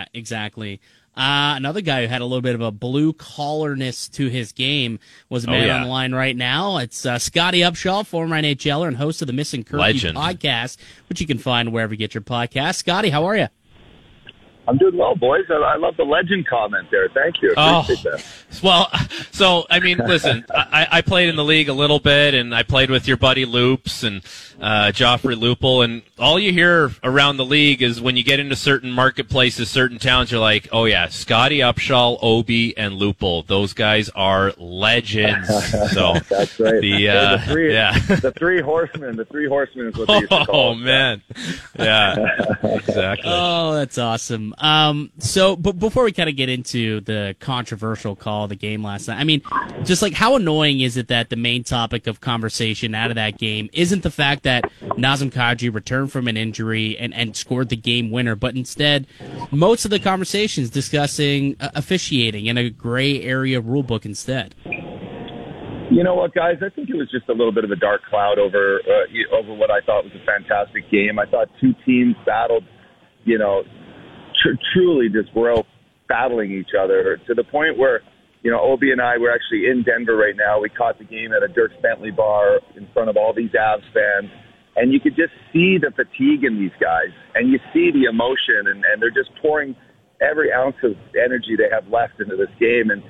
exactly. Another guy who had a little bit of a blue-collarness to his game was a man on the line right now. It's Scotty Upshall, former NHLer and host of the Missing Curfew podcast, which you can find wherever you get your podcast. Scotty, how are you? I'm doing well, boys. I love the legend comment there. Thank you. Appreciate that. Well, so, I mean, listen, I played in the league a little bit, and I played with your buddy Loops and Joffrey Lupul, and all you hear around the league is when you get into certain marketplaces, certain towns, you're like, oh, yeah, Scotty Upshall, Obi, and Lupul. Those guys are legends. So that's right. The three horsemen. The three horsemen is what they used to call Oh, man. Yeah, exactly. Oh, that's awesome. But before we kind of get into the controversial call of the game last night, I mean, just like how annoying is it that the main topic of conversation out of that game isn't the fact that Nazem Kadri returned from an injury and scored the game winner, but instead most of the conversations discussing officiating in a gray area rule book instead. You know what, guys? I think it was just a little bit of a dark cloud over what I thought was a fantastic game. I thought two teams battled, truly just were out battling each other to the point where, Obi and I were actually in Denver right now. We caught the game at a Dirk Bentley bar in front of all these Avs fans, and you could just see the fatigue in these guys, and you see the emotion, and they're just pouring every ounce of energy they have left into this game. And,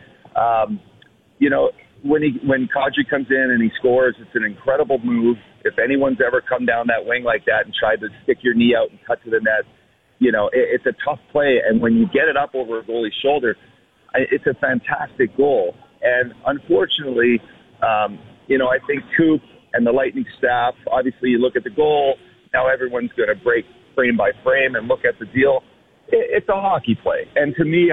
when Kadri comes in and he scores, it's an incredible move. If anyone's ever come down that wing like that and tried to stick your knee out and cut to the net, it's a tough play. And when you get it up over a goalie's shoulder, it's a fantastic goal. And unfortunately, I think Coop and the Lightning staff, obviously you look at the goal, now everyone's going to break frame by frame and look at the deal. It's a hockey play. And to me,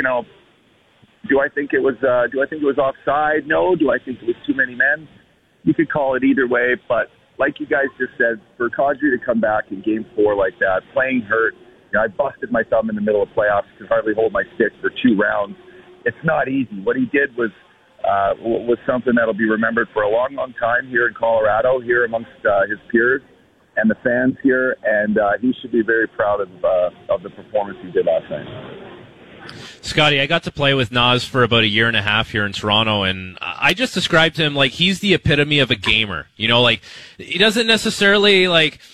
do I think it was offside? No. Do I think it was too many men? You could call it either way, but like you guys just said, for Kadri to come back in Game 4 like that, playing hurt, I busted my thumb in the middle of playoffs, could hardly hold my stick for 2 rounds. It's not easy. What he did was something that'll be remembered for a long, long time here in Colorado, here amongst his peers and the fans here, and he should be very proud of the performance he did last night. Scotty, I got to play with Naz for about a year and a half here in Toronto, and I just described him like he's the epitome of a gamer. He doesn't necessarily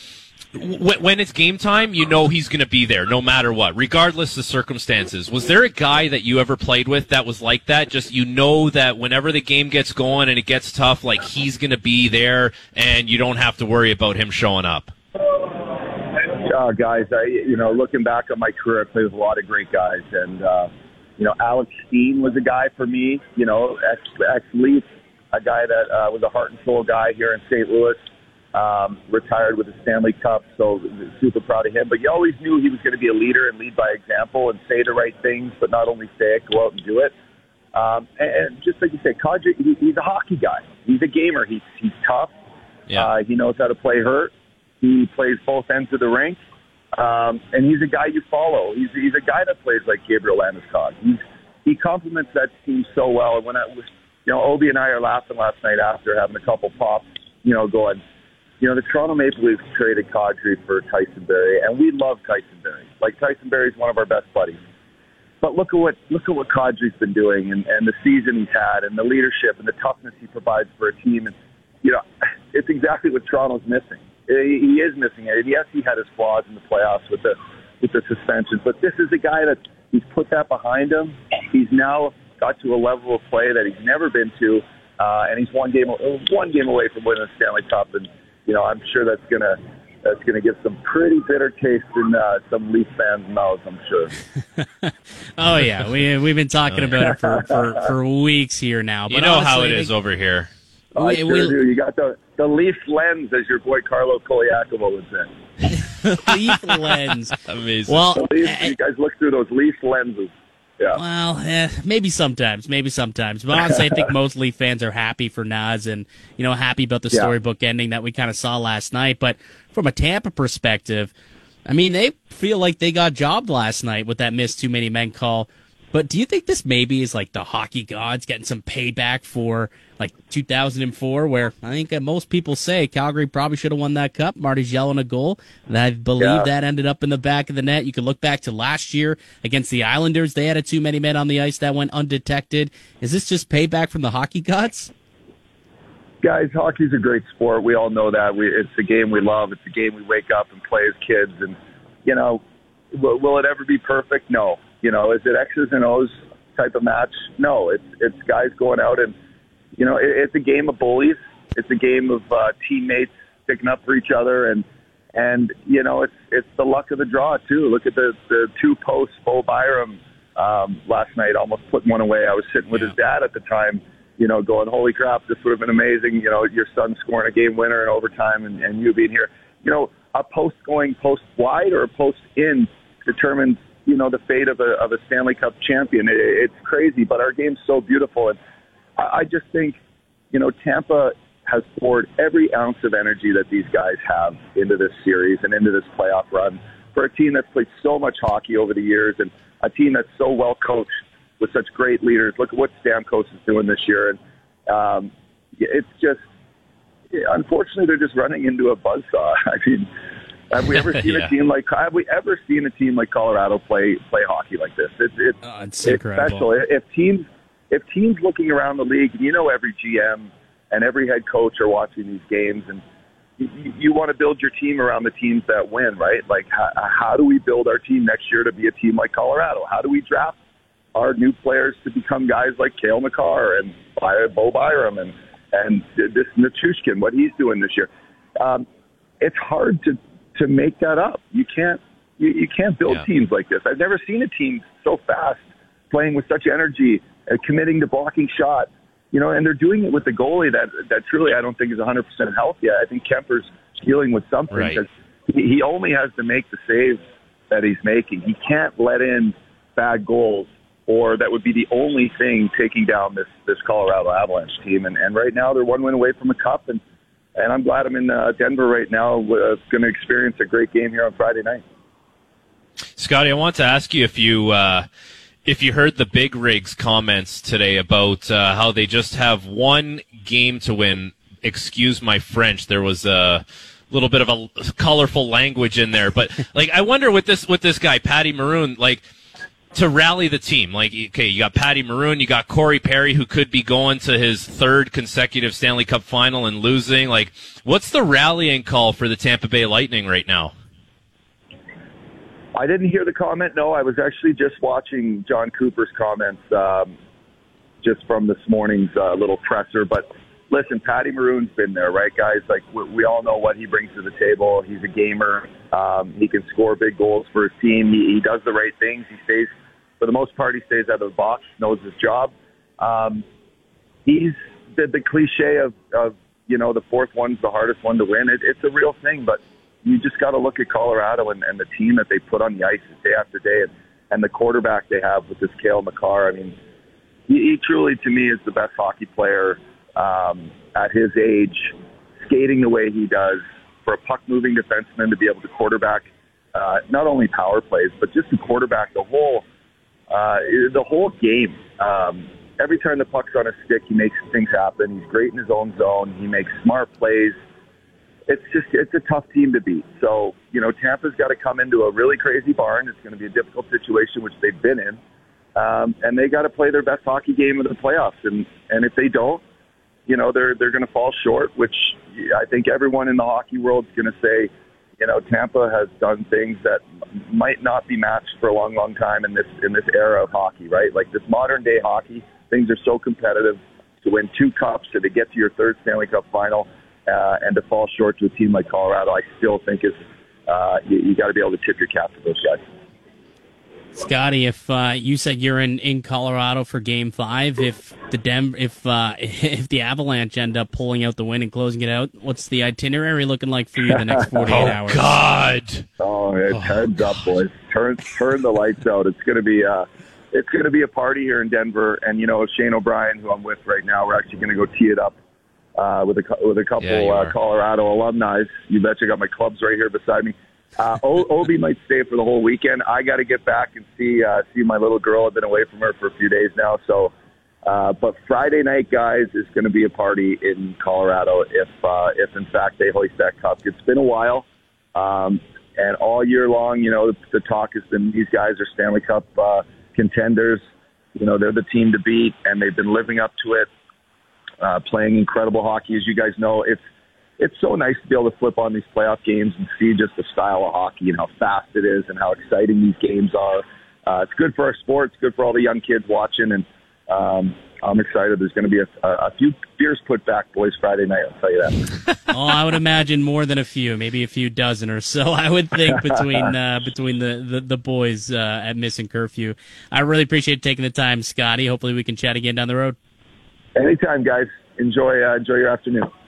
when it's game time, he's going to be there no matter what, regardless of circumstances. Was there a guy that you ever played with that was like that? Just that whenever the game gets going and it gets tough, like he's going to be there and you don't have to worry about him showing up. Guys, looking back on my career, I played with a lot of great guys, and Alex Steen was a guy for me. Ex-Leaf, a guy that was a heart and soul guy here in St. Louis. Retired with the Stanley Cup, so super proud of him. But you always knew he was going to be a leader and lead by example and say the right things, but not only say it, go out and do it. And just like you said, Kadri, he's a hockey guy. He's a gamer. He's tough. Yeah. He knows how to play hurt. He plays both ends of the rink. And he's a guy you follow. He's a guy that plays like Gabriel Landeskog. He complements that team so well. And when Obi and I are laughing last night after having a couple pops, going, the Toronto Maple Leafs traded Kadri for Tyson Barrie, and we love Tyson Barrie. Like, Tyson Barrie's one of our best buddies. But look at what Kadri's been doing, and the season he's had, and the leadership and the toughness he provides for a team. And it's exactly what Toronto's missing. He is missing it. Yes, he had his flaws in the playoffs with the suspension, but this is a guy that he's put that behind him. He's now got to a level of play that he's never been to, and he's one game away from winning the Stanley Cup. And I'm sure that's gonna give some pretty bitter taste in some Leaf fans' mouths, I'm sure. Oh yeah, we've been talking about it for weeks here now. But honestly, how it is over here. I sure do. You got the Leaf lens, as your boy Carlo Koliakovo would say. Leaf lens. Amazing. Well, you guys look through those Leaf lenses. Yeah. Well, maybe sometimes. But honestly, I think most Leaf fans are happy for Naz and, happy about the storybook ending that we kind of saw last night. But from a Tampa perspective, I mean, they feel like they got jobbed last night with that missed too many men call. But do you think this maybe is like the hockey gods getting some payback for like 2004, where I think most people say Calgary probably should have won that cup? Marty's yelling a goal. And I believe that ended up in the back of the net. You could look back to last year against the Islanders. They had a too many men on the ice that went undetected. Is this just payback from the hockey gods? Guys, hockey's a great sport. We all know that. It's a game we love. It's a game we wake up and play as kids. And, you know, will it ever be perfect? No. You know, is it X's and O's type of match? No. It's guys going out and, you know, it's a game of bullies. It's a game of teammates sticking up for each other. And you know, it's the luck of the draw, too. Look at the two posts, Bo Byram last night, almost putting one away. I was sitting with his dad at the time, you know, going, holy crap, this would have been amazing. You know, your son scoring a game winner in overtime and you being here. You know, a post going post wide or a post in determines, you know, the fate of a Stanley Cup champion. It's crazy, but our game's so beautiful. And I just think, you know, Tampa has poured every ounce of energy that these guys have into this series and into this playoff run for a team that's played so much hockey over the years and a team that's so well coached with such great leaders. Look at what Stamkos is doing this year. And it's just, unfortunately, they're just running into a buzzsaw. I mean, have we ever seen a team like Colorado play hockey like this? It's special. If teams looking around the league, and you know every GM and every head coach are watching these games, and you want to build your team around the teams that win, right? Like, how do we build our team next year to be a team like Colorado? How do we draft our new players to become guys like Cale Makar and Bo Byram and this Nichushkin, what he's doing this year? It's hard to make that up. You can't build teams like this. I've never seen a team so fast, playing with such energy, committing to blocking shots. You know, and they're doing it with the goalie that truly I don't think is 100% healthy. I think Kemper's dealing with something because he only has to make the saves that he's making. He can't let in bad goals, or that would be the only thing taking down this Colorado Avalanche team. And right now they're one win away from a cup, and I'm glad I'm in Denver right now. Going to experience a great game here on Friday night. Scotty, I want to ask you if you heard the Big Rigs comments today about how they just have one game to win. Excuse my French. There was a little bit of a colorful language in there, but like I wonder with this guy Patty Maroon, like, to rally the team. Like, okay, you got Patty Maroon, you got Corey Perry, who could be going to his third consecutive Stanley Cup final and losing. Like, what's the rallying call for the Tampa Bay Lightning right now? I didn't hear the comment. No, I was actually just watching John Cooper's comments just from this morning's little presser. But listen, Patty Maroon's been there, right, guys? Like, we all know what he brings to the table. He's a gamer. He can score big goals for his team. He does the right things. He stays, for the most part, he stays out of the box, knows his job. He's the cliche of, you know, the fourth one's the hardest one to win. It's a real thing, but you just got to look at Colorado and the team that they put on the ice day after day and the quarterback they have with this Cale Makar. I mean, he truly, to me, is the best hockey player at his age, skating the way he does, for a puck-moving defenseman to be able to quarterback not only power plays, but just to quarterback the whole game. Every time the puck's on his stick, he makes things happen. He's great in his own zone. He makes smart plays. It's a tough team to beat. So, you know, Tampa's got to come into a really crazy barn. It's going to be a difficult situation, which they've been in. And they got to play their best hockey game of the playoffs. And if they don't, you know, they're going to fall short, which I think everyone in the hockey world is going to say, you know, Tampa has done things that might not be matched for a long, long time in this era of hockey, right? Like this modern day hockey, things are so competitive. To win 2 cups and to get to your third Stanley Cup final and to fall short to a team like Colorado, I still think is you got to be able to tip your cap to those guys. Scotty, if you said you're in Colorado for Game 5, if the Avalanche end up pulling out the win and closing it out, what's the itinerary looking like for you the next 48 hours? Oh God! It's heads up, boys. Turn the lights out. It's gonna be a party here in Denver, and you know, Shane O'Brien, who I'm with right now, we're actually gonna go tee it up with a couple Colorado alumni. You betcha, I got my clubs right here beside me. Obi might stay for the whole weekend. I got to get back and see my little girl. I've been away from her for a few days now. So, but Friday night, guys, is going to be a party in Colorado if in fact they hoist that cup. It's been a while, and all year long, the talk has been these guys are Stanley Cup contenders. They're the team to beat, and they've been living up to it, playing incredible hockey. As you guys know, it's so nice to be able to flip on these playoff games and see just the style of hockey and how fast it is and how exciting these games are. It's good for our sport. It's good for all the young kids watching, and I'm excited. There's going to be a few beers put back, boys, Friday night. I'll tell you that. Oh, I would imagine more than a few, maybe a few dozen or so. I would think between the boys at Missing Curfew. I really appreciate taking the time, Scotty. Hopefully we can chat again down the road. Anytime, guys. Enjoy your afternoon.